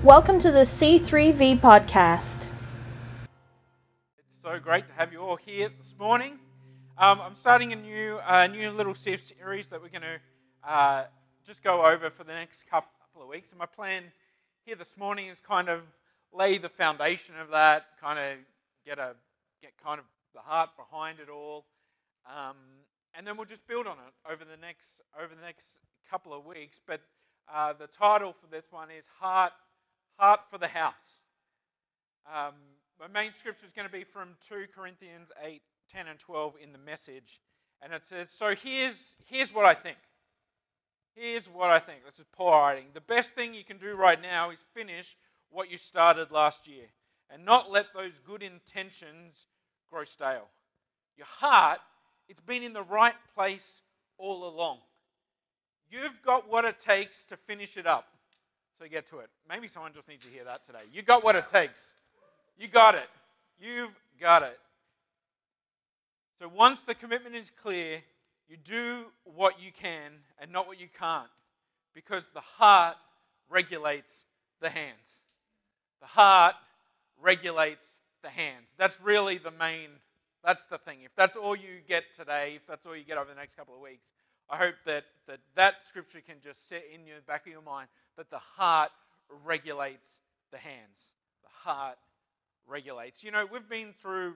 Welcome to the C3V podcast. It's so great to have you all here this morning. I'm starting a new little series that we're going to just go over for the next couple of weeks. And my plan here this morning is kind of lay the foundation of that, kind of get kind of the heart behind it all, and then we'll just build on it over the next couple of weeks. But the title for this one is Heart for the House. My main scripture is going to be from 2 Corinthians 8, 10 and 12 in the Message. And it says, so here's what I think. Here's what I think. This is Paul writing. The best thing you can do right now is finish what you started last year and not let those good intentions grow stale. Your heart, it's been in the right place all along. You've got what it takes to finish it up. So get to it. Maybe someone just needs to hear that today. You got what it takes. You got it. You've got it. So once the commitment is clear, you do what you can and not what you can't, because the heart regulates the hands. The heart regulates the hands. That's really that's the thing. If that's all you get today, if that's all you get over the next couple of weeks, I hope that scripture can just sit in the back of your mind, that the heart regulates the hands. The heart regulates. You know, we've been through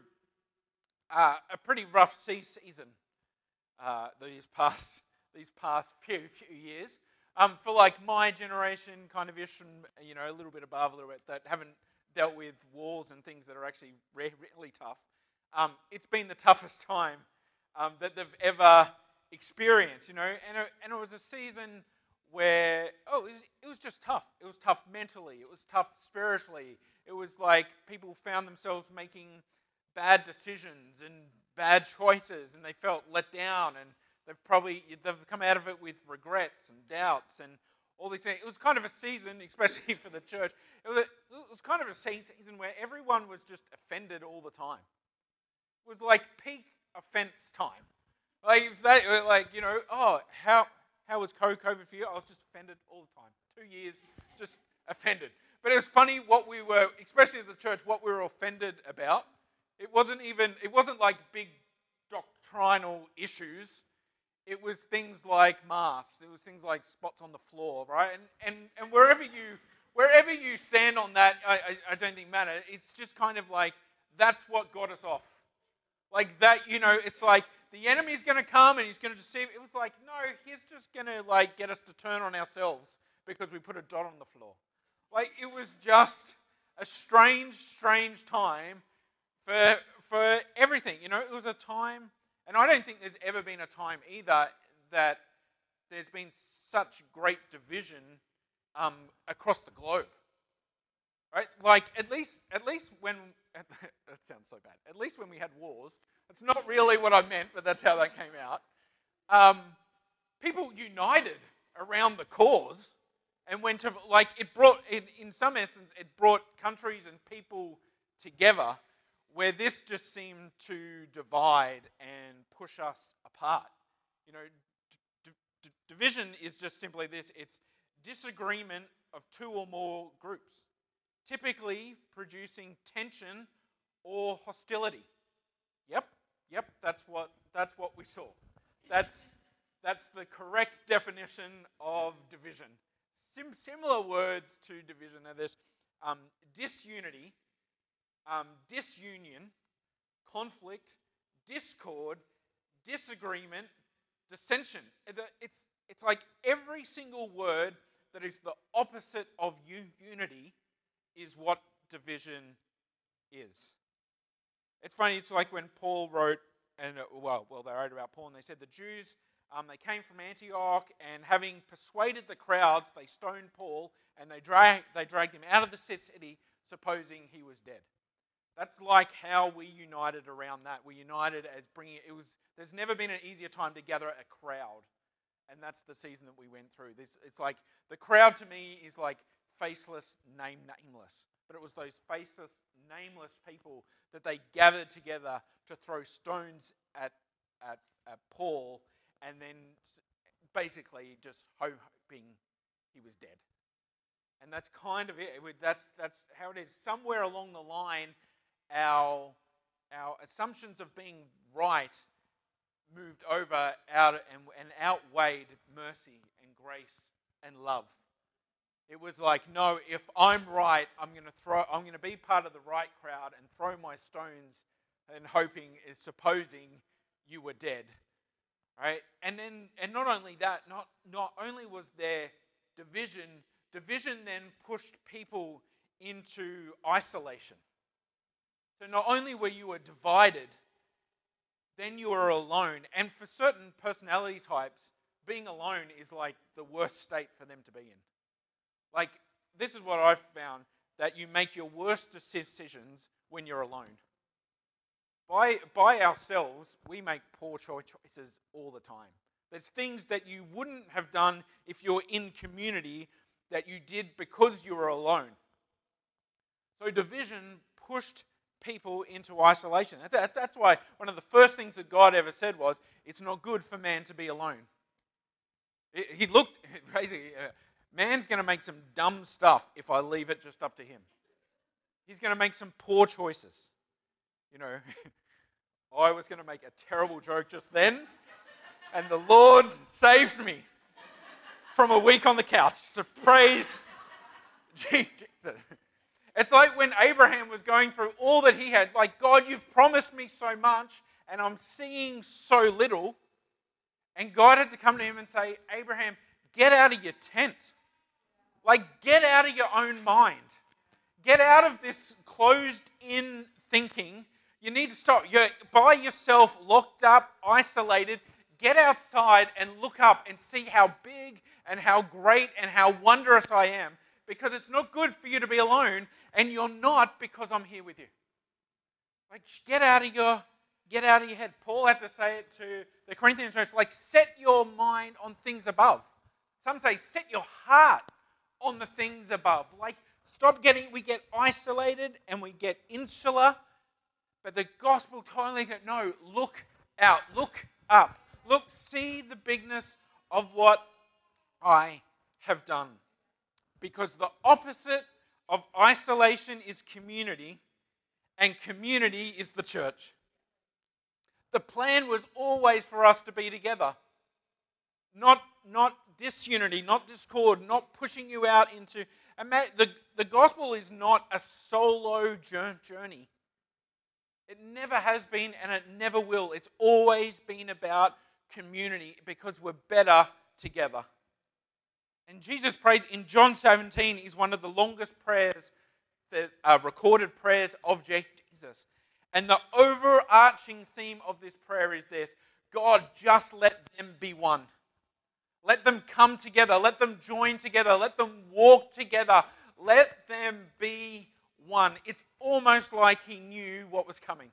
a pretty rough season these past few years. For like my generation, kind of ish, and a little bit above, a little bit that haven't dealt with wars and things that are actually really tough. It's been the toughest time that they've ever experienced. And it was a season where it was just tough. It was tough mentally. It was tough spiritually. It was like people found themselves making bad decisions and bad choices, and they felt let down, and they've come out of it with regrets and doubts and all these things. It was kind of a season, especially for the church. It was kind of a season where everyone was just offended all the time. It was like peak offense time. How was COVID for you? I was just offended all the time. 2 years, just offended. But it was funny what we were, especially as a church, what we were offended about. It wasn't like big doctrinal issues. It was things like masks. It was things like spots on the floor, right? And wherever you stand on that, I don't think matter. It's just kind of like that's what got us off. Like that, it's like the enemy's going to come and he's going to deceive. It was like, no, he's just going to get us to turn on ourselves because we put a dot on the floor. Like it was just a strange time for everything. It was a time, and I don't think there's ever been a time either that there's been such great division across the globe. Right? Like at least when that sounds so bad. At least when we had wars, that's not really what I meant, but that's how that came out. People united around the cause, and went to in some essence it brought countries and people together, where this just seemed to divide and push us apart. Division is just simply this: it's disagreement of two or more groups, typically producing tension or hostility. Yep, that's what we saw. That's the correct definition of division. Similar words to division are this: disunity, disunion, conflict, discord, disagreement, dissension. It's like every single word that is the opposite of unity is what division is. It's funny, it's like when Paul wrote, and they wrote about Paul, and they said the Jews, they came from Antioch, and having persuaded the crowds, they stoned Paul, and they dragged him out of the city, supposing he was dead. That's like how we united around that. We united as there's never been an easier time to gather a crowd, and that's the season that we went through. It's like, the crowd to me is like faceless, nameless. But it was those faceless, nameless people that they gathered together to throw stones at Paul, and then basically just hoping he was dead. And that's kind of it. That's how it is. Somewhere along the line, our assumptions of being right moved over out and outweighed mercy and grace and love. It was like, no, if I'm right, I'm going to be part of the right crowd and throw my stones and supposing you were dead. Right? And not only that, not only was there division then pushed people into isolation. So not only were you divided, then you were alone. And for certain personality types, being alone is like the worst state for them to be in. Like, this is what I've found, that you make your worst decisions when you're alone. By ourselves, we make poor choices all the time. There's things that you wouldn't have done if you're in community that you did because you were alone. So division pushed people into isolation. That's why one of the first things that God ever said was, it's not good for man to be alone. He looked, basically, man's going to make some dumb stuff if I leave it just up to him. He's going to make some poor choices. You know, I was going to make a terrible joke just then, and the Lord saved me from a week on the couch. So praise Jesus. It's like when Abraham was going through all that he had, like, God, you've promised me so much, and I'm seeing so little. And God had to come to him and say, Abraham, get out of your tent. Like, get out of your own mind. Get out of this closed-in thinking. You need to stop. You're by yourself, locked up, isolated. Get outside and look up and see how big and how great and how wondrous I am. Because it's not good for you to be alone, and you're not because I'm here with you. Like, get out of your head. Paul had to say it to the Corinthian church, like, set your mind on things above. Some say, set your heart on the things above. Like, we get isolated and we get insular, but the gospel totally said, no, look out, look up. Look, see the bigness of what I have done. Because the opposite of isolation is community, and community is the church. The plan was always for us to be together. Not disunity, not discord, not pushing you out into... The gospel is not a solo journey. It never has been, and it never will. It's always been about community because we're better together. And Jesus prays in John 17 is one of the longest prayers, that recorded prayers of Jesus. And the overarching theme of this prayer is this: God, just let them be one. Let them come together. Let them join together. Let them walk together. Let them be one. It's almost like he knew what was coming.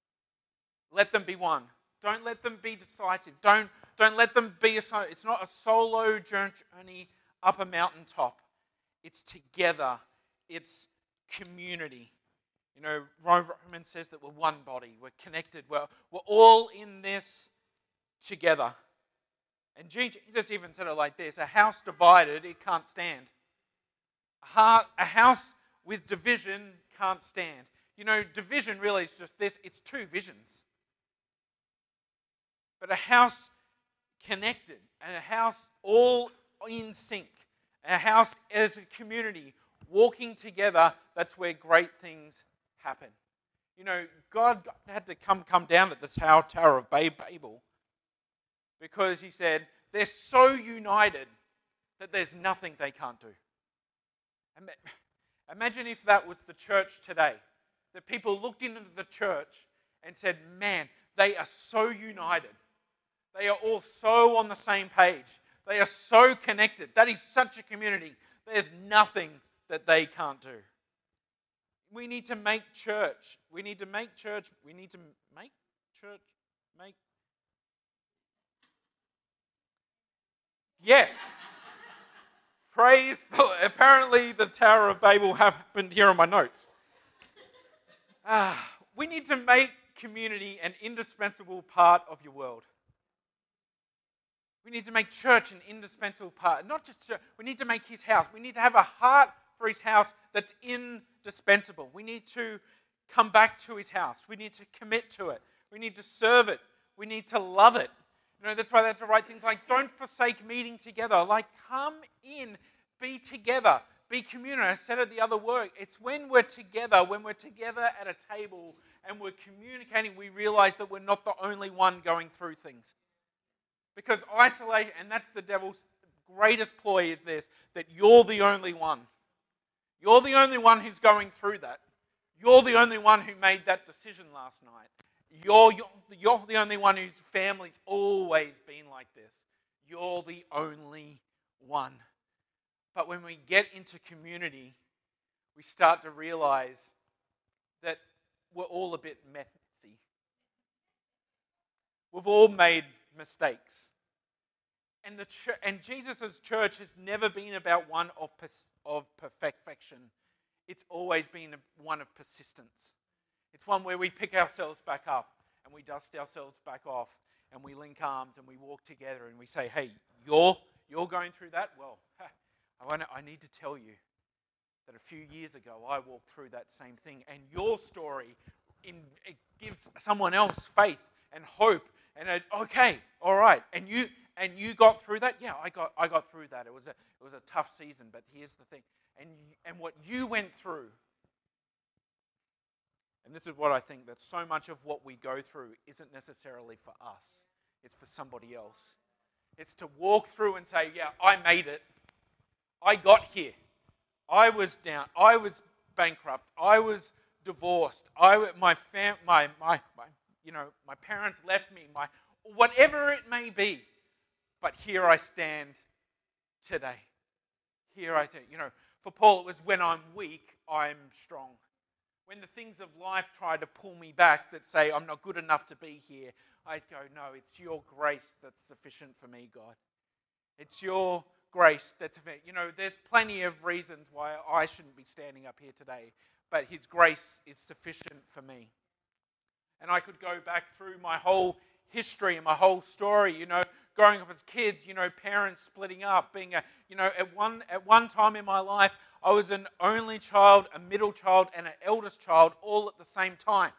Let them be one. Don't let them be decisive. Don't let them be it's not a solo journey up a mountaintop. It's together. It's community. You know, Romans says that we're one body. We're connected. We're all in this together. And Jesus even said it like this: a house divided, it can't stand. A house with division can't stand. You know, division really is just this: it's two visions. But a house connected, and a house all in sync, a house as a community walking together, that's where great things happen. You know, God had to come down at the Tower of Babel because he said they're so united that there's nothing they can't do. Imagine if that was the church today, that people looked into the church and said, man, they are so united. They are all so on the same page. They are so connected. That is such a community. There's nothing that they can't do. We need to make church. We need to make church. We need to make church. Yes. Praise. Apparently the Tower of Babel happened here on my notes. We need to make community an indispensable part of your world. We need to make church an indispensable part. Not just church, we need to make his house. We need to have a heart for his house that's indispensable. We need to come back to his house. We need to commit to it. We need to serve it. We need to love it. That's why they have to write things like, don't forsake meeting together. Like, come in, be together, be communal. I said it the other word. It's when we're together at a table and we're communicating, we realize that we're not the only one going through things. Because isolation, and that's the devil's greatest ploy, is this, that you're the only one. You're the only one who's going through that. You're the only one who made that decision last night. You're the only one whose family's always been like this. You're the only one. But when we get into community, we start to realize that we're all a bit messy. We've all made mistakes. And Jesus' church has never been about one of perfection. It's always been one of persistence. It's one where we pick ourselves back up and we dust ourselves back off and we link arms and we walk together and we say, hey, you're going through that? Well, I need to tell you that a few years ago I walked through that same thing, and your story it gives someone else faith and hope. And okay, all right, and you got through that? Yeah, I got through that. It was a tough season, but here's the thing, and what you went through. And this is what I think, that so much of what we go through isn't necessarily for us. It's for somebody else. It's to walk through and say, yeah, I made it. I got here. I was down. I was bankrupt. I was divorced. My parents left me. Whatever it may be. But here I stand today. Here I stand. For Paul, it was when I'm weak, I'm strong. When the things of life try to pull me back that say I'm not good enough to be here, I go, no, it's your grace that's sufficient for me, God. It's your grace that's sufficient. There's plenty of reasons why I shouldn't be standing up here today, but his grace is sufficient for me. And I could go back through my whole history and my whole story, growing up as kids, parents splitting up, being at one time in my life, I was an only child, a middle child, and an eldest child all at the same time.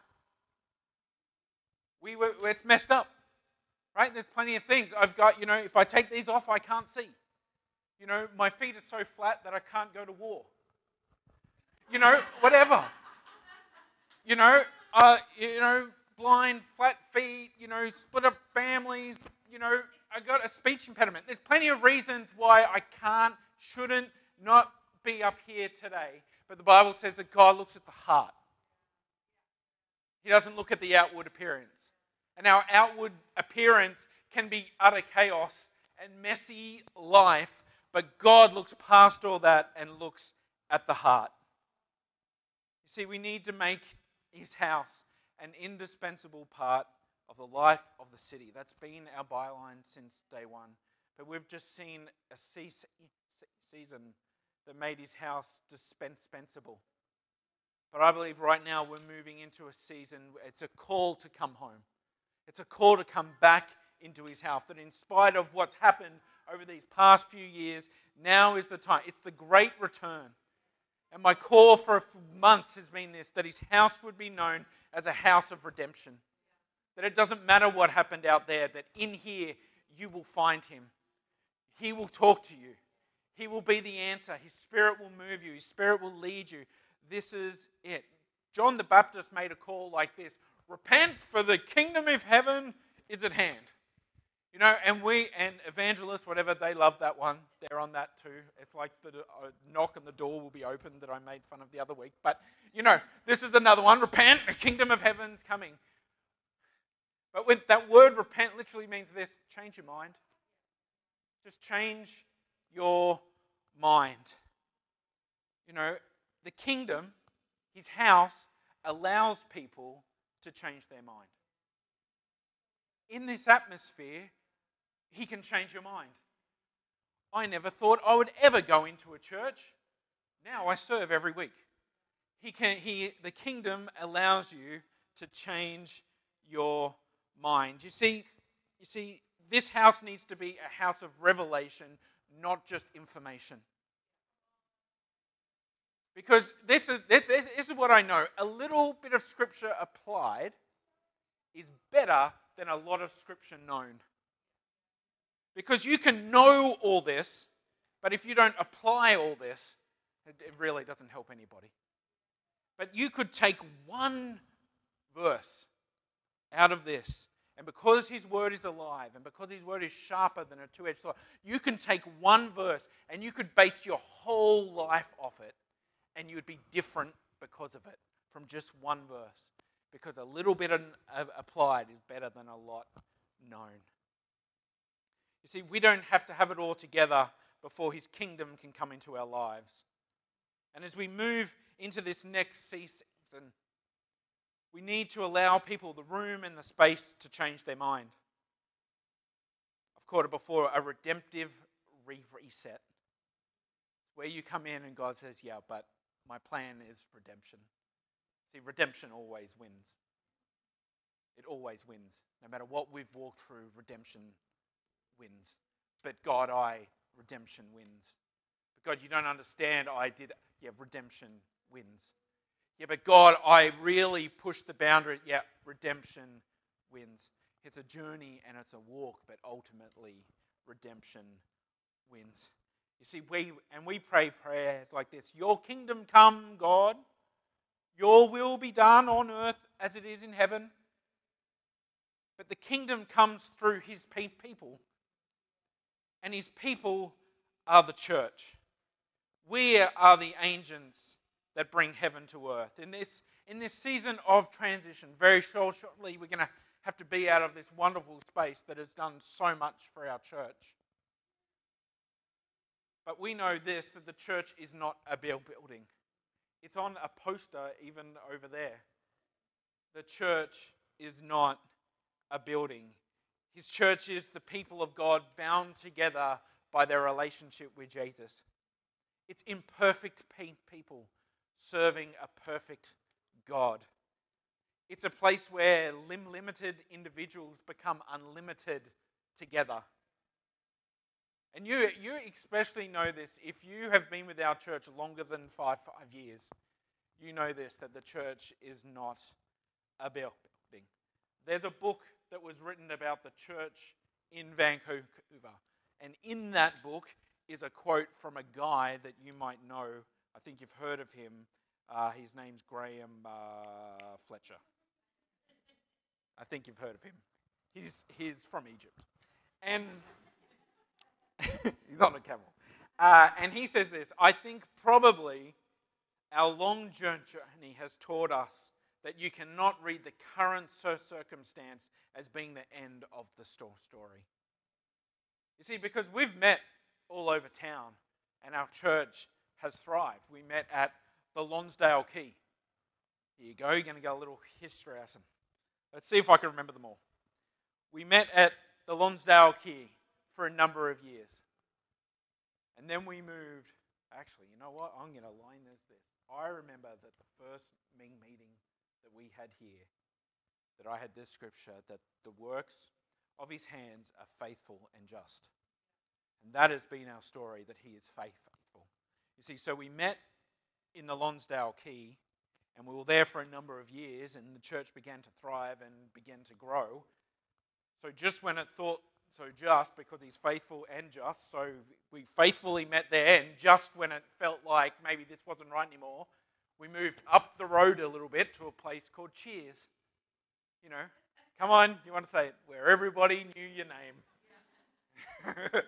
It's messed up, right? There's plenty of things. I've got, if I take these off, I can't see. My feet are so flat that I can't go to war. Whatever. Blind, flat feet, split up families, I got a speech impediment. There's plenty of reasons why I can't, shouldn't, not be up here today. But the Bible says that God looks at the heart. He doesn't look at the outward appearance. And our outward appearance can be utter chaos and messy life, but God looks past all that and looks at the heart. You see, we need to make his house an indispensable part of the life of the city. That's been our byline since day one. But we've just seen a season that made his house dispensable. But I believe right now we're moving into a season, it's a call to come home. It's a call to come back into his house. That in spite of what's happened over these past few years, now is the time. It's the great return. And my call for months has been this, that his house would be known as a house of redemption. That it doesn't matter what happened out there, that in here you will find him. He will talk to you. He will be the answer. His Spirit will move you. His Spirit will lead you. This is it. John the Baptist made a call like this: repent, for the kingdom of heaven is at hand. And evangelists, whatever, they love that one. They're on that too. It's like the knock and the door will be open that I made fun of the other week. But, this is another one. Repent, the kingdom of heaven's coming. But when that word repent literally means this: change your mind. Just change your mind. The kingdom, his house, allows people to change their mind. In this atmosphere, he can change your mind. I never thought I would ever go into a church. Now I serve every week. The kingdom allows you to change your mind. You see, This house needs to be a house of revelation, not just information. Because this is what I know. A little bit of Scripture applied is better than a lot of Scripture known. Because you can know all this, but if you don't apply all this, it really doesn't help anybody. But you could take one verse out of this, and because His Word is alive, and because His Word is sharper than a two-edged sword, you can take one verse and you could base your whole life off it, and you would be different because of it, from just one verse. Because a little bit applied is better than a lot known. You see, we don't have to have it all together before His kingdom can come into our lives. And as we move into this next season, we need to allow people the room and the space to change their mind. I've called it before a redemptive reset. Where you come in and God says, yeah, but my plan is redemption. See, redemption always wins. It always wins. No matter what we've walked through, redemption wins. But God, redemption wins. But God, you don't understand, redemption wins. Yeah, but God, I really pushed the boundary. Yeah, redemption wins. It's a journey and it's a walk, but ultimately redemption wins. You see, we pray prayers like this. Your kingdom come, God. Your will be done on earth as it is in heaven. But the kingdom comes through His people. And His people are the church. We are the agents that bring heaven to earth. In this season of transition, very shortly, we're going to have to be out of this wonderful space that has done so much for our church. But we know this, that the church is not a building. It's on a poster even over there. The church is not a building. His church is the people of God bound together by their relationship with Jesus. It's imperfect people serving a perfect God. It's a place where limited individuals become unlimited together. And you especially know this if you have been with our church longer than five years. You know this, that the church is not a building. There's a book that was written about the church in Vancouver. And in that book is a quote from a guy that you might know. I think you've heard of him. His name's Graham Fletcher. I think you've heard of him. He's from Egypt. And he's on a camel. And he says this, I think probably our long journey has taught us that you cannot read the current circumstance as being the end of the story. You see, because we've met all over town and our church has thrived. We met at the Lonsdale Quay. Here you go, you're going to get a little history lesson. Let's see if I can remember them all. We met at the Lonsdale Quay for a number of years. And then we moved. Actually, you know what? I'm going to line this. I remember that the first meeting that we had here, that I had this scripture, that the works of His hands are faithful and just. And that has been our story, that He is faithful. You see, so we met in the Lonsdale Quay, and we were there for a number of years, and the church began to thrive and began to grow. So just when it thought so just, because He's faithful and just, so we faithfully met there, and just when it felt like maybe this wasn't right anymore, we moved up the road a little bit to a place called Cheers. You know, come on, you want to say it, where everybody knew your name.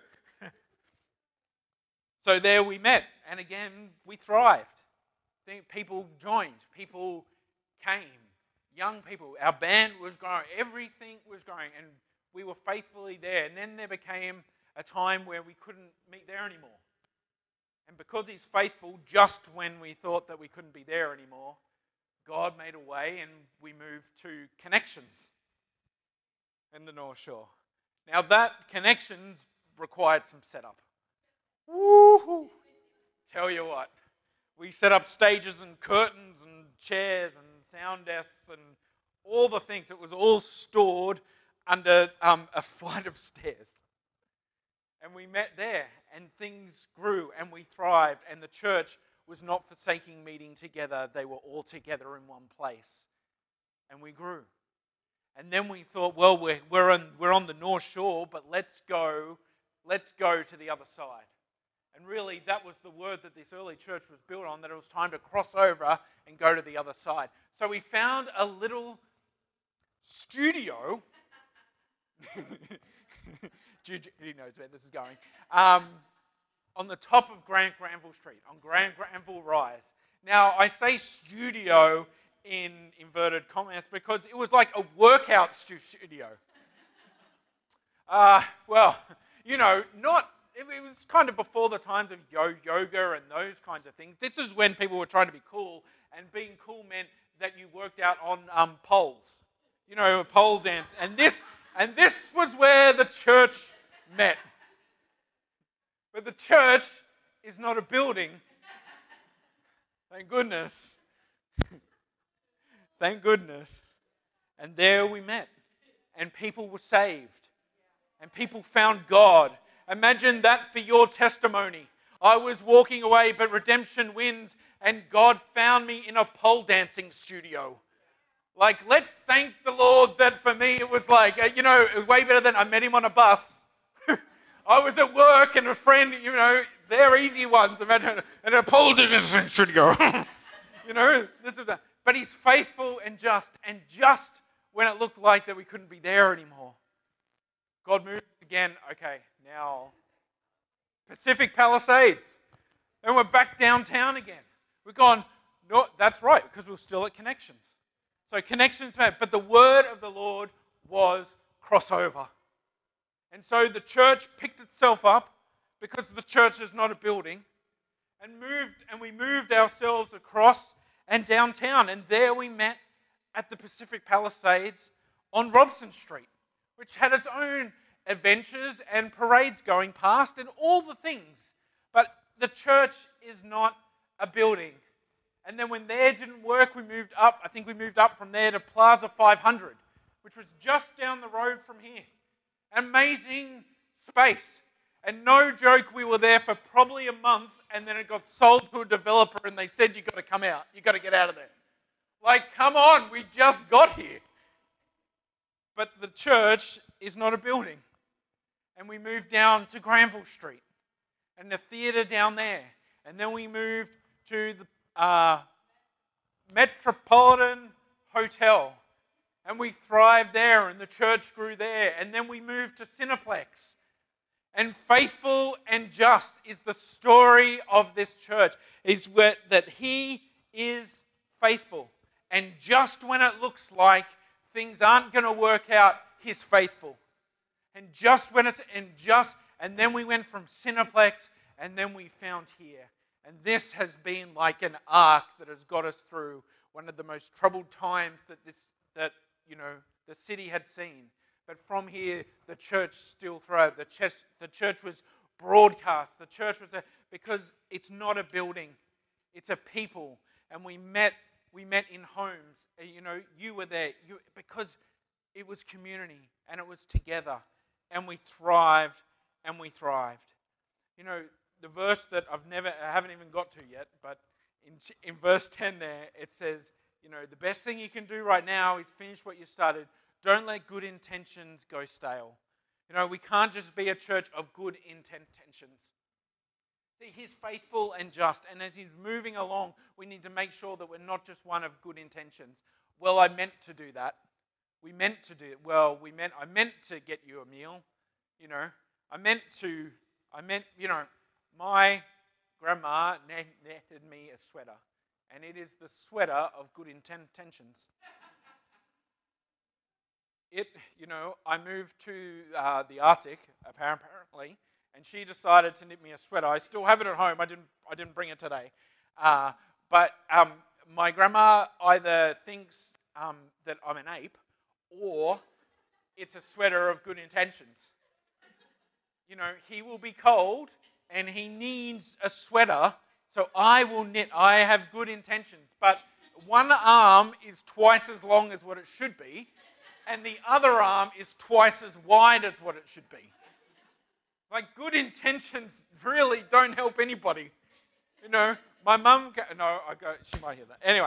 So there we met, and again, we thrived. People joined, people came, young people, our band was growing, everything was growing, and we were faithfully there. And then there became a time where we couldn't meet there anymore. And because He's faithful, just when we thought that we couldn't be there anymore, God made a way and we moved to Connections in the North Shore. Now that Connections required some setup. Woo-hoo! Tell you what, we set up stages and curtains and chairs and sound desks and all the things. It was all stored under a flight of stairs. And we met there, and things grew, and we thrived, and the church was not forsaking meeting together. They were all together in one place, and we grew. And then we thought, well, we're on the North Shore, but let's go to the other side. And really, that was the word that this early church was built on, that it was time to cross over and go to the other side. So we found a little studio. Judy knows where this is going. On the top of Granville Street, on Granville Rise. Now, I say studio in inverted commas because it was like a workout studio. It was kind of before the times of yoga and those kinds of things. This is when people were trying to be cool, and being cool meant that you worked out on poles. A pole dance. And this was where the church met. But the church is not a building. Thank goodness. Thank goodness. And there we met. And people were saved. And people found God. Imagine that for your testimony. I was walking away, but redemption wins, and God found me in a pole dancing studio. Like, let's thank the Lord that for me it was like, it was way better than I met him on a bus. I was at work and a friend, they're easy ones. Imagine, and a pole dancing studio. This is that. But he's faithful and just when it looked like that we couldn't be there anymore, God moved again. Okay, now Pacific Palisades. And we're back downtown again. We've gone, no, that's right, because we're still at Connections. So Connections met, but the word of the Lord was crossover. And so the church picked itself up, because the church is not a building, and we moved ourselves across and downtown. And there we met at the Pacific Palisades on Robson Street, which had its own adventures and parades going past and all the things. But the church is not a building. And then when there didn't work, we moved up. I think we moved up from there to Plaza 500, which was just down the road from here. Amazing space. And no joke, we were there for probably a month, and then it got sold to a developer, and they said, you've got to come out. You've got to get out of there. Like, come on, we just got here. But the church is not a building. And we moved down to Granville Street, and the theatre down there. And then we moved to the Metropolitan Hotel, and we thrived there, and the church grew there. And then we moved to Cineplex. And faithful and just is the story of this church, is that he is faithful. And just when it looks like things aren't going to work out, he's faithful. And and then we went from Cineplex, and then we found here. And this has been like an arc that has got us through one of the most troubled times that the city had seen. But from here, the church still thrived. The church was broadcast. The church was because it's not a building, it's a people. And we met in homes. You were there because it was community and it was together, and we thrived and we thrived. The verse that I haven't even got to yet, but in verse 10 there, it says, the best thing you can do right now is finish what you started. Don't let good intentions go stale. We can't just be a church of good intentions. See, he's faithful and just, and as he's moving along, we need to make sure that we're not just one of good intentions. Well, I meant to do that. I meant to get you a meal. My grandma netted me a sweater, and it is the sweater of good intentions. I moved to the Arctic, apparently, and she decided to knit me a sweater. I still have it at home. I didn't bring it today. But my grandma either thinks that I'm an ape, or it's a sweater of good intentions. He will be cold, and he needs a sweater, so I will knit. I have good intentions, but one arm is twice as long as what it should be, and the other arm is twice as wide as what it should be. Like, good intentions really don't help anybody. You know, my mum, she might hear that. Anyway,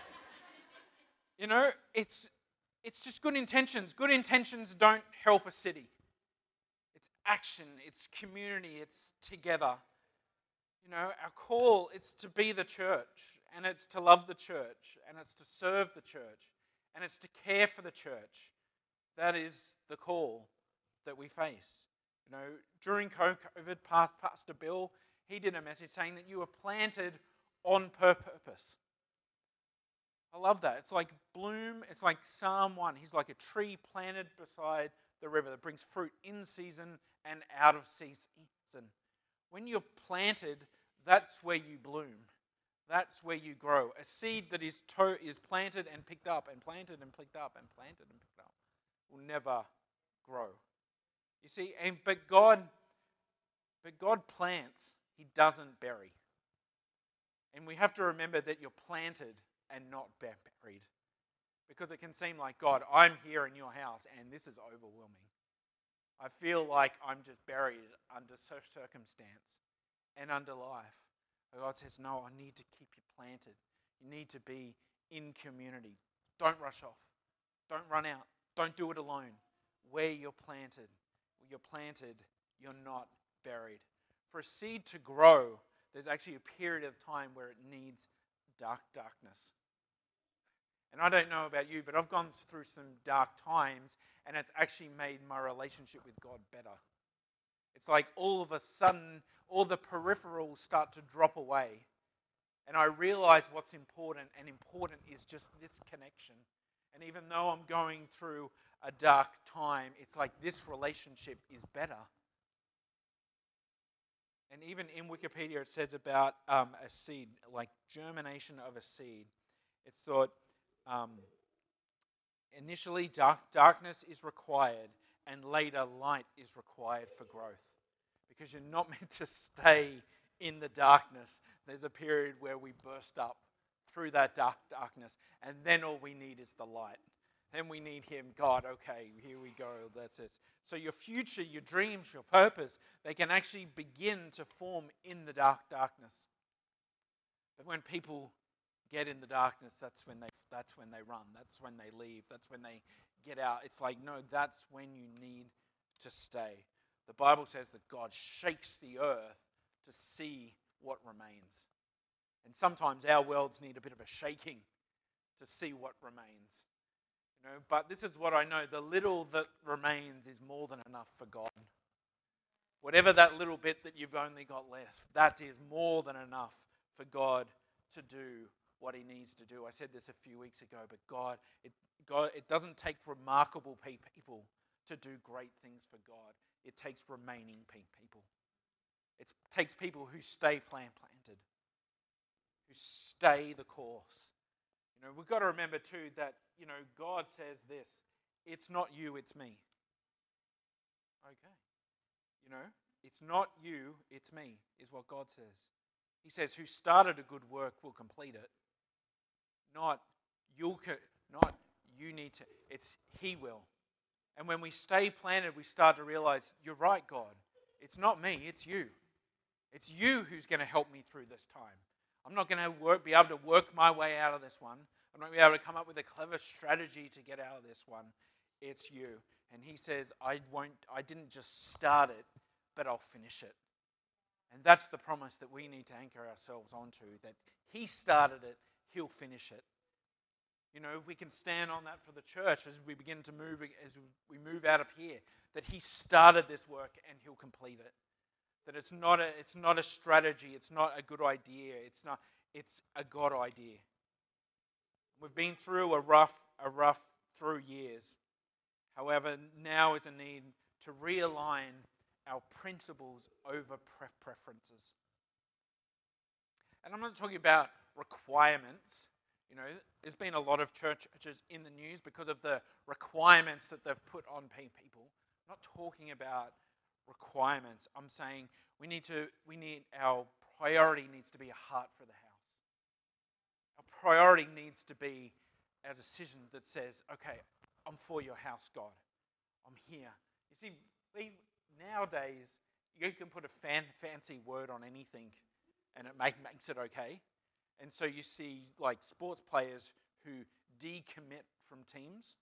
you know, it's just good intentions. Good intentions don't help a city. It's action, it's community, it's together. You know, our call is to be the church, and it's to love the church, and it's to serve the church, and it's to care for the church. That is the call that we face. You know, during COVID, Pastor Bill, he did a message saying that you were planted on purpose. I love that. It's like bloom, it's like Psalm 1. He's like a tree planted beside the river that brings fruit in season and out of season. When you're planted, that's where you bloom. That's where you grow. A seed that is planted and picked up and planted and picked up and planted and picked up will never grow. You see, but God plants. He doesn't bury. And we have to remember that you're planted and not buried. Because it can seem like, God, I'm here in your house and this is overwhelming. I feel like I'm just buried under circumstance and under life. But God says, no, I need to keep you planted. You need to be in community. Don't rush off. Don't run out. Don't do it alone. Where you're planted, you're not buried. For a seed to grow, there's actually a period of time where it needs darkness. And I don't know about you, but I've gone through some dark times, and it's actually made my relationship with God better. It's like all of a sudden, all the peripherals start to drop away. And I realize what's important, and important is just this connection. And even though I'm going through a dark time, it's like this relationship is better. And even in Wikipedia, it says about a seed, like germination of a seed. It's thought initially darkness is required, and later light is required for growth. Because you're not meant to stay in the darkness. There's a period where we burst up through that darkness, and then all we need is the light. Then we need Him. God, okay, here we go. That's it. So your future, your dreams, your purpose, they can actually begin to form in the darkness. But when people get in the darkness, that's when they run. That's when they leave. That's when they get out. It's like, no, that's when you need to stay. The Bible says that God shakes the earth to see what remains. And sometimes our worlds need a bit of a shaking to see what remains. You know, but this is what I know. The little that remains is more than enough for God. Whatever that little bit that you've only got left, that is more than enough for God to do what He needs to do. I said this a few weeks ago, but God, it doesn't take remarkable people to do great things for God. It takes remaining people. It takes people who stay planted, who stay the course. You know, we've got to remember too that, you know, God says this, it's not you, it's me. Okay. You know, it's not you, it's me, is what God says. He says, who started a good work will complete it. Not you need to, it's He will. And when we stay planted, we start to realize, you're right, God. It's not me, it's you. It's you who's going to help me through this time. I'm not going to be able to work my way out of this one. I'm not going to be able to come up with a clever strategy to get out of this one. It's you. And He says, I didn't just start it, but I'll finish it. And that's the promise that we need to anchor ourselves onto, that He started it, He'll finish it. You know, we can stand on that for the church as we begin to move, as we move out of here, that He started this work and He'll complete it. That it's not a strategy, it's not a good idea, it's a God idea. We've been through a rough through years. However, now is a need to realign our principles over preferences. And I'm not talking about requirements. You know, there's been a lot of churches in the news because of the requirements that they've put on people. I'm not talking about requirements. I'm saying our priority needs to be a heart for the house. Our priority needs to be a decision that says, okay, I'm for your house, God. I'm here. You see, nowadays, you can put a fancy word on anything and it makes it okay. And so you see like sports players who decommit from teams.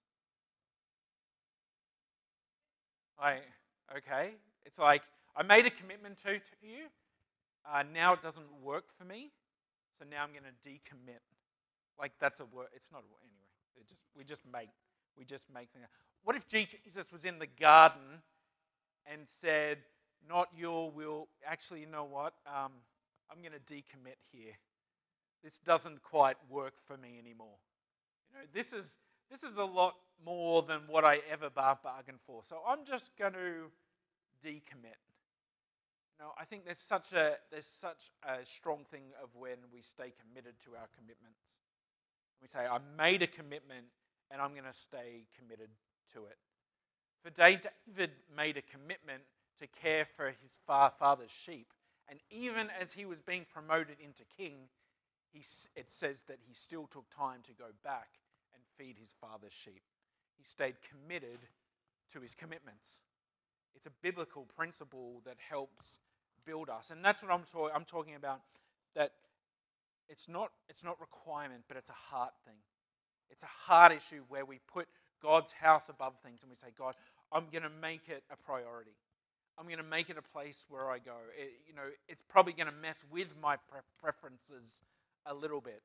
Okay. It's like, I made a commitment to you. Now it doesn't work for me. So now I'm going to decommit. Like that's a word. It's not a word anyway. We just make things. What if Jesus was in the garden and said, "Not your will." Actually, you know what? I'm going to decommit here. This doesn't quite work for me anymore. You know, this is a lot more than what I ever bargained for. So I'm just going to decommit. You know, I think there's such a strong thing of when we stay committed to our commitments. We say, I made a commitment and I'm going to stay committed to it. For David made a commitment to care for his father's sheep, and even as he was being promoted into king, it says that he still took time to go back and feed his father's sheep. He stayed committed to his commitments. It's a biblical principle that helps build us, and that's what I'm talking about. That it's not requirement, but it's a heart thing. It's a heart issue where we put God's house above things, and we say, God, I'm going to make it a priority. I'm going to make it a place where I go. It's probably going to mess with my preferences a little bit.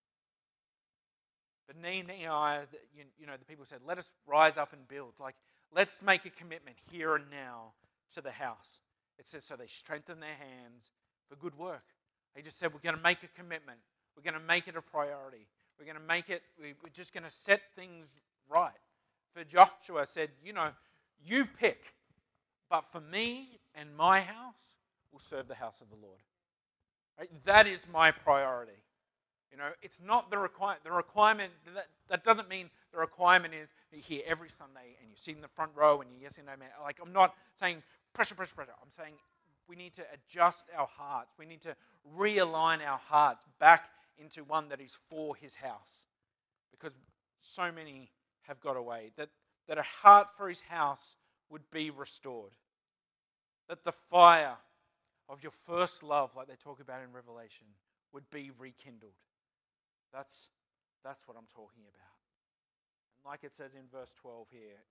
But Nehemiah, the people said, let us rise up and build. Like, let's make a commitment here and now to the house. It says, so they strengthened their hands for good work. They just said, we're going to make a commitment. We're going to make it a priority. We're going to make it, we're just going to set things right. For Joshua said, you pick, but for me and my house, we'll serve the house of the Lord. Right? That is my priority. It's not the requirement. The requirement, that doesn't mean the requirement is that you're here every Sunday and you sit in the front row and you yes and no man. Like, I'm not saying pressure. I'm saying we need to adjust our hearts. We need to realign our hearts back into one that is for his house. Because so many have got away. That a heart for his house would be restored. That the fire of your first love, like they talk about in Revelation, would be rekindled. That's what I'm talking about. And like it says in verse 12 here,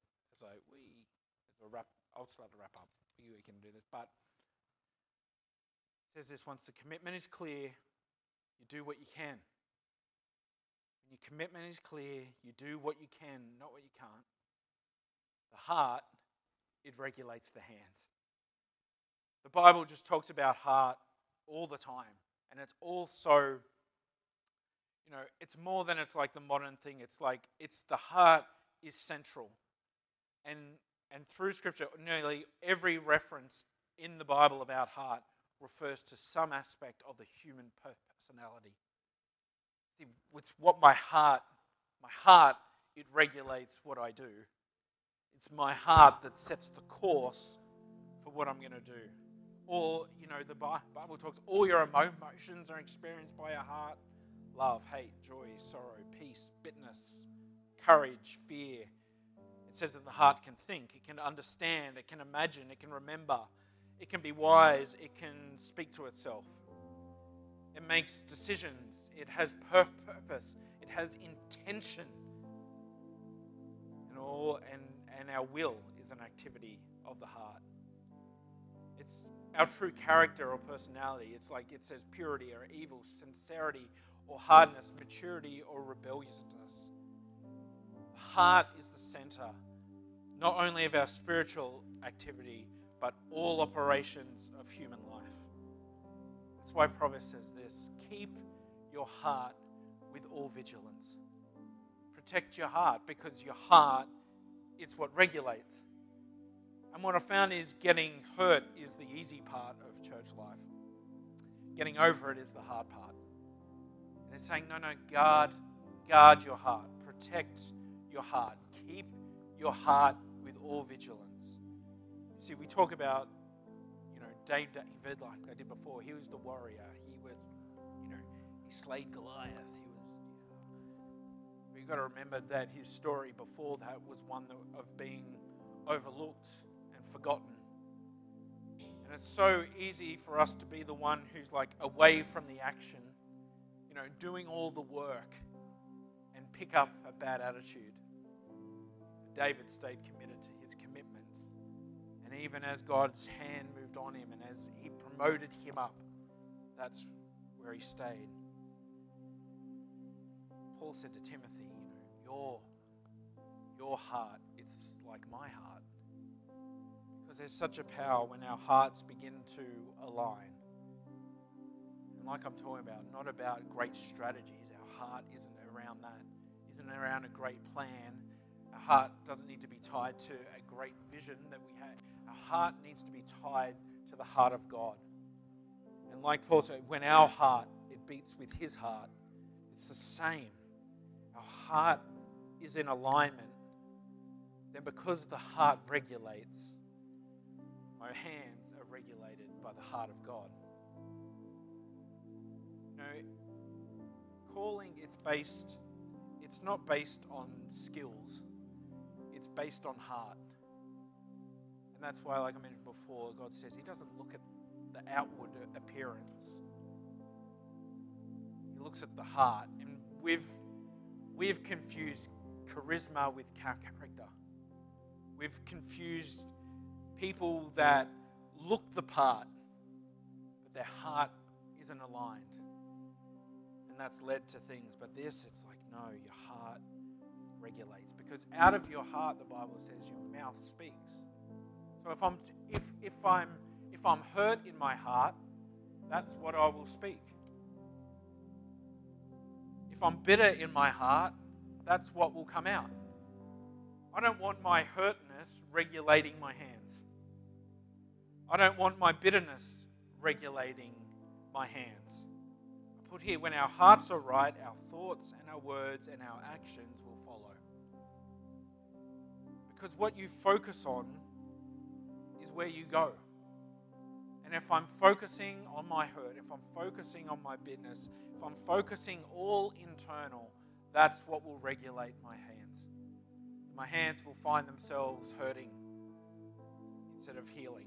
I'll start to wrap up. We can do this, but it says this: once the commitment is clear, you do what you can. When your commitment is clear, you do what you can, not what you can't. The heart, it regulates the hands. The Bible just talks about heart all the time, and it's also, it's more than it's like the modern thing. It's like the heart is central, and through Scripture, nearly every reference in the Bible about heart refers to some aspect of the human personality. See, it's what my heart, it regulates what I do. It's my heart that sets the course for what I'm going to do. Or, the Bible talks, all your emotions are experienced by your heart. Love, hate, joy, sorrow, peace, bitterness, courage, fear. It says that the heart can think, it can understand, it can imagine, it can remember, it can be wise, it can speak to itself. It makes decisions, it has purpose, it has intention. And our will is an activity of the heart. It's our true character or personality. It's like it says purity or evil, sincerity or hardness, maturity or rebelliousness. The heart is the center, not only of our spiritual activity, but all operations of human life. That's why Proverbs says this: keep your heart with all vigilance. Protect your heart, because your heart, it's what regulates. And what I found is getting hurt is the easy part of church life. Getting over it is the hard part. And it's saying, no, guard your heart. Protect your heart. Keep your heart with all vigilance. You see, we talk about, David, like I did before. He was the warrior. He was, he slayed Goliath. you've got to remember that his story before that was one of being overlooked and forgotten. And it's so easy for us to be the one who's like away from the action, doing all the work and pick up a bad attitude. David stayed committed to his commitments. And even as God's hand moved on him and as he promoted him up, that's where he stayed. Paul said to Timothy, your heart, it's like my heart. Because there's such a power when our hearts begin to align. And like I'm talking about, not about great strategies. Our heart isn't around that. Isn't around a great plan. Our heart doesn't need to be tied to a great vision that we have. Our heart needs to be tied to the heart of God. And like Paul said, when our heart, it beats with his heart, it's the same. Our heart is in alignment. Then because the heart regulates, my hands are regulated by the heart of God. Calling, it's not based on skills. It's based on heart. And that's why, like I mentioned before, God says he doesn't look at the outward appearance. He looks at the heart. And we've confused charisma with character. We've confused people that look the part, but their heart isn't aligned. And that's led to things. But this, it's like, no, your heart regulates. Because out of your heart, the Bible says, your mouth speaks. So if I'm hurt in my heart, that's what I will speak. If I'm bitter in my heart, that's what will come out. I don't want my hurtness regulating my hands. I don't want my bitterness regulating my hands. I put here, when our hearts are right, our thoughts and our words and our actions will follow. Because what you focus on is where you go. And if I'm focusing on my hurt, if I'm focusing on my bitterness, if I'm focusing all internal, that's what will regulate my hands. My hands will find themselves hurting instead of healing.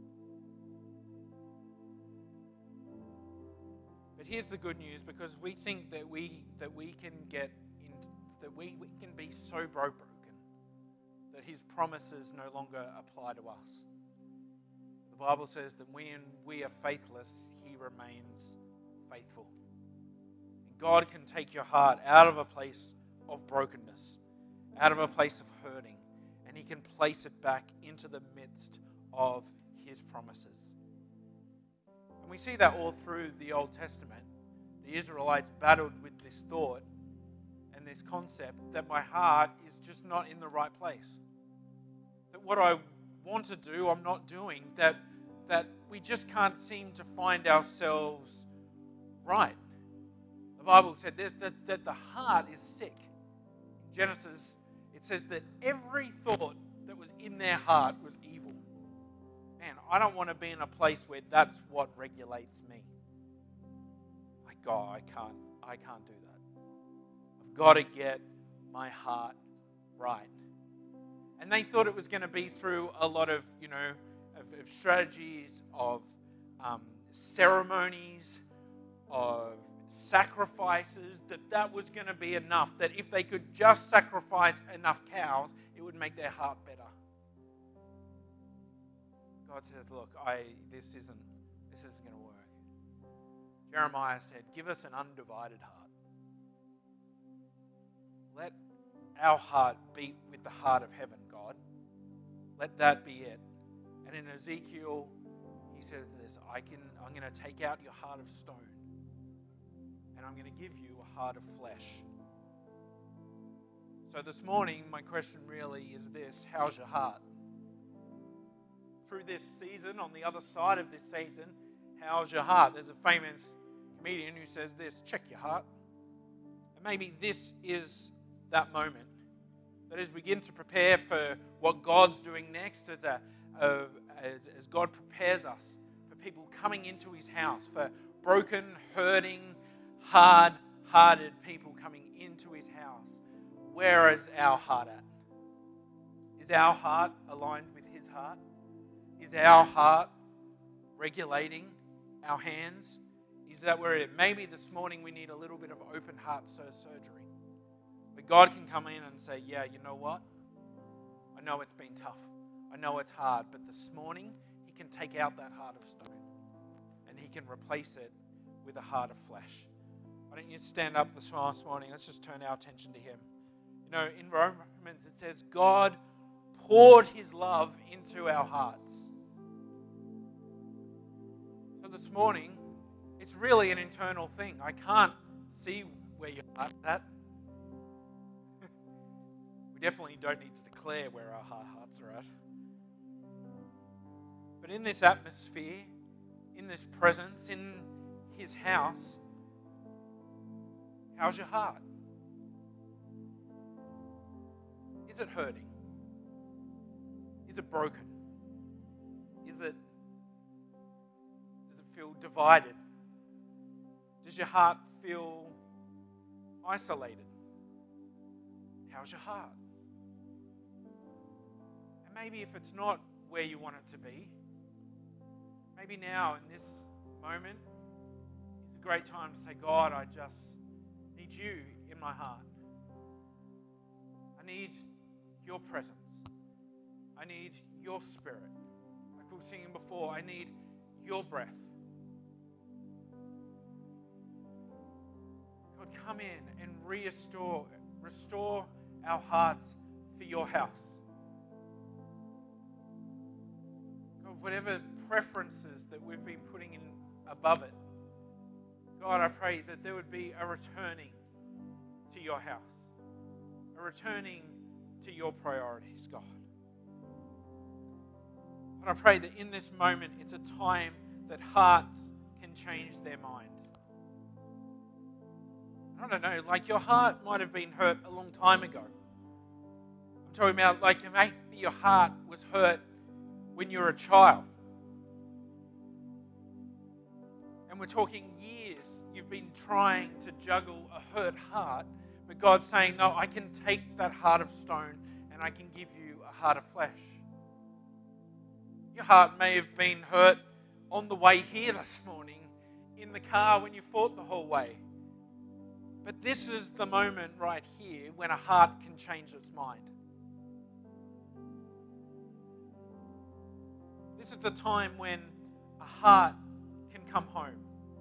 But here's the good news, because we think that we can get in, that we can be so broken that his promises no longer apply to us. The Bible says that when we are faithless, he remains faithful. And God can take your heart out of a place of brokenness, out of a place of hurting, and he can place it back into the midst of his promises. And we see that all through the Old Testament. The Israelites battled with this thought and this concept that my heart is just not in the right place. That what I want to do, I'm not doing. That we just can't seem to find ourselves right. The Bible said this, that the heart is sick. In Genesis, it says that every thought that was in their heart was evil. Man, I don't want to be in a place where that's what regulates me. Like, God, I can't do that. I've got to get my heart right. And they thought it was going to be through a lot of, of strategies, of ceremonies, of sacrifices, that was going to be enough. That if they could just sacrifice enough cows, it would make their heart better. God says, look, this isn't going to work. Jeremiah said, give us an undivided heart. Let our heart beat with the heart of heaven, God. Let that be it. And in Ezekiel, he says this, I'm going to take out your heart of stone, and I'm going to give you a heart of flesh. So this morning, my question really is this: how's your heart? Through this season, on the other side of this season, how's your heart? There's a famous comedian who says this: check your heart. And maybe this is that moment, that as we begin to prepare for what God's doing next, as God prepares us for people coming into his house, for broken, hurting, hard-hearted people coming into his house, where is our heart at? Is our heart aligned with His heart? Is our heart regulating our hands? Is that where it? Maybe this morning we need a little bit of open heart surgery, where God can come in and say, yeah, you know what? I know it's been tough. I know it's hard, but this morning He can take out that heart of stone and He can replace it with a heart of flesh. Why don't you stand up this morning? Let's just turn our attention to Him. You know, in Romans it says, God poured His love into our hearts. So this morning, it's really an internal thing. I can't see where your heart's at. We definitely don't need to declare where our hearts are at. But in this atmosphere, in this presence, in His house, how's your heart? Is it hurting? Is it broken? Does it feel divided? Does your heart feel isolated? How's your heart? And maybe if it's not where you want it to be, maybe now in this moment is a great time to say, God, I just need you in my heart. I need your presence. I need your spirit. Like we were singing before, I need your breath. God, come in and restore our hearts for your house. God, whatever preferences that we've been putting in above it, God, I pray that there would be a returning to your house, a returning to your priorities, God. But I pray that in this moment, it's a time that hearts can change their mind. I don't know, like your heart might have been hurt a long time ago. I'm talking about like maybe your heart was hurt when you were a child. And we're talking years you've been trying to juggle a hurt heart, but God's saying, no, I can take that heart of stone and I can give you a heart of flesh. Your heart may have been hurt on the way here this morning, in the car when you fought the whole way. But this is the moment right here when a heart can change its mind. This is the time when a heart can come home.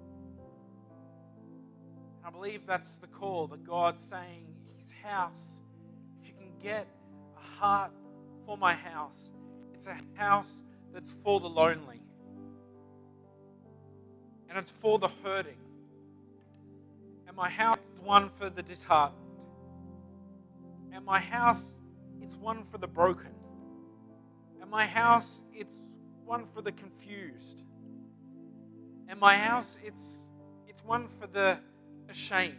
And I believe that's the call that God's saying, His house, if you can get a heart for my house, it's a house that's for the lonely. And it's for the hurting. And my house is one for the disheartened. And my house, it's one for the broken. And my house, it's one for the confused. And my house, it's one for the ashamed.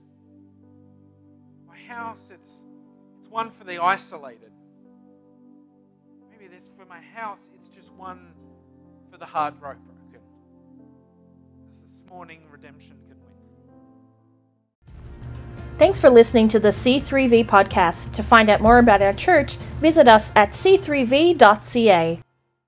My house, it's one for the isolated. Maybe this for my house, it's just one for the heartbroken. This morning, redemption can win. Thanks for listening to the C3V podcast. To find out more about our church, visit us at c3v.ca.